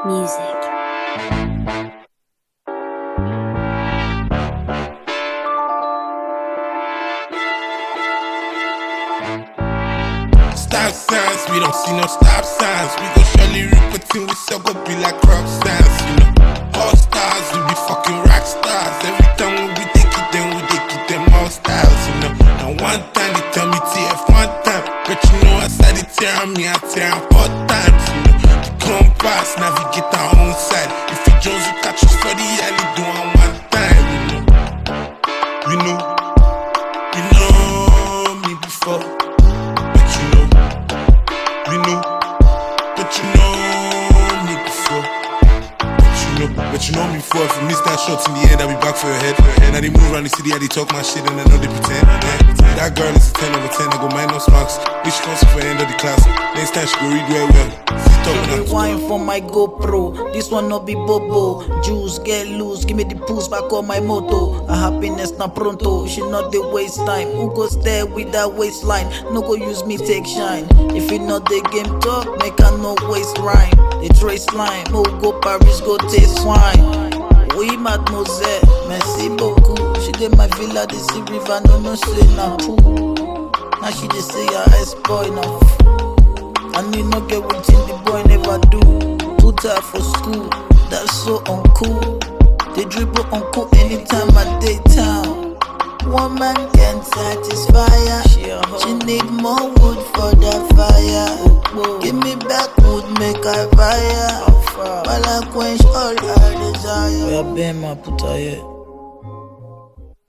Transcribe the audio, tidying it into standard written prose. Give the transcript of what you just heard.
Music. Stop signs, we don't see no stop signs. We gon' surely reap until we sell, go be like crop signs, you know. All stars, we be fucking rock stars. Every time when we take it, then we take it, them all styles, you know. And one time they tell me TF one time, but you know I said it tear on me, I tear on 4 times, you know. The compass, navigate our own side. If you Jones, you catch us for the alley, do on one time, you know. You know me before. But you know me before. If you miss that shot in the end, I'll be back for your head. Now they move around the city, they talk my shit and I know they pretend. That girl is a 10 over 10, I go minus marks. Which comes for the end of the class. Next time she go read well. Wine for my GoPro, this one not be bobo. Juice get loose, give me the pulse back on my moto. A happiness na pronto, she not the waste time. Who goes there with that waistline? No go use me take shine. If it not the game talk, make her no waste rhyme. They trace line, oh go Paris, go taste wine. Oui mademoiselle, merci beaucoup. She did my villa, the sea river, no say na poo. Now she just say her ex-boy na and you no get what the boy never do. Put her for school, that's so uncool. They dribble uncool anytime I daytime. One man can't satisfy her. She need more wood for the fire. Give me back wood, make her fire. While I quench all her desire. Where Ben ma put her here.